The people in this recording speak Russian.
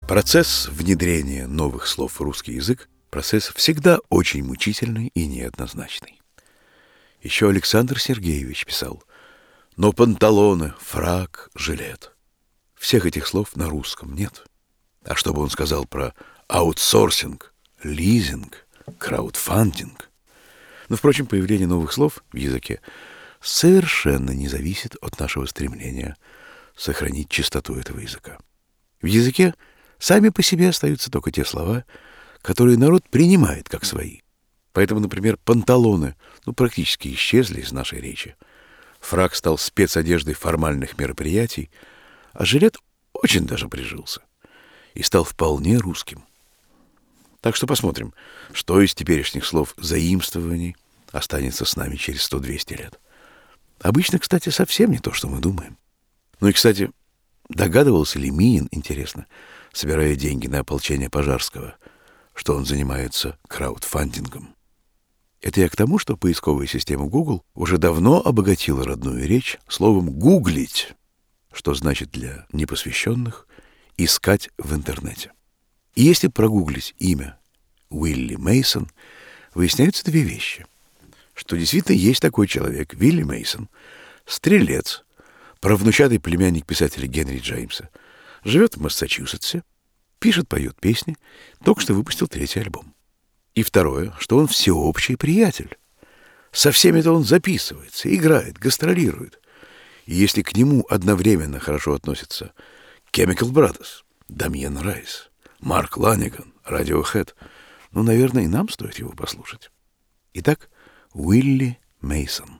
Процесс внедрения новых слов в русский язык – процесс всегда очень мучительный и неоднозначный. Еще Александр Сергеевич писал: «Но панталоны, фрак, жилет». Всех этих слов на русском нет. А что бы он сказал про аутсорсинг, лизинг, краудфандинг? Но, впрочем, появление новых слов в языке совершенно не зависит от нашего стремления сохранить чистоту этого языка. В языке сами по себе остаются только те слова, которые народ принимает как свои. Поэтому, например, панталоны практически исчезли из нашей речи. Фрак стал спецодеждой формальных мероприятий, а жилет очень даже прижился и стал вполне русским. Так что посмотрим, что из теперешних слов заимствований останется с нами через 100-200 лет. Обычно, кстати, совсем не то, что мы думаем. Ну и, кстати, догадывался ли Минин, интересно, собирая деньги на ополчение Пожарского, что он занимается краудфандингом? Это я к тому, что поисковая система Google уже давно обогатила родную речь словом «гуглить», что значит для непосвященных «искать в интернете». И если прогуглить имя Уилли Мейсон, выясняются две вещи. Что действительно есть такой человек, Вилли Мейсон, стрелец, правнучатый племянник писателя Генри Джеймса, живет в Массачусетсе, пишет, поет песни, только что выпустил 3-й альбом. И второе, что он всеобщий приятель. Со всеми-то он записывается, играет, гастролирует. И если к нему одновременно хорошо относятся Chemical Brothers, Дамьен Райс, Марк Ланиган, Radiohead, наверное, и нам стоит его послушать. Итак, Уилли Мейсон.